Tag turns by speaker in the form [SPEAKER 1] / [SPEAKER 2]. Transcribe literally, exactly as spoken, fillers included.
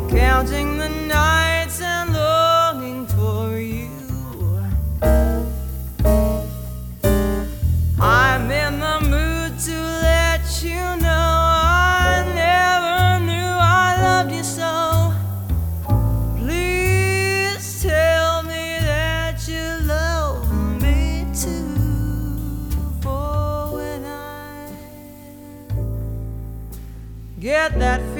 [SPEAKER 1] counting the nights and longing for you. I'm in the mood to let you know I never knew I loved you so. Please tell me that you love me too, for when I get that feeling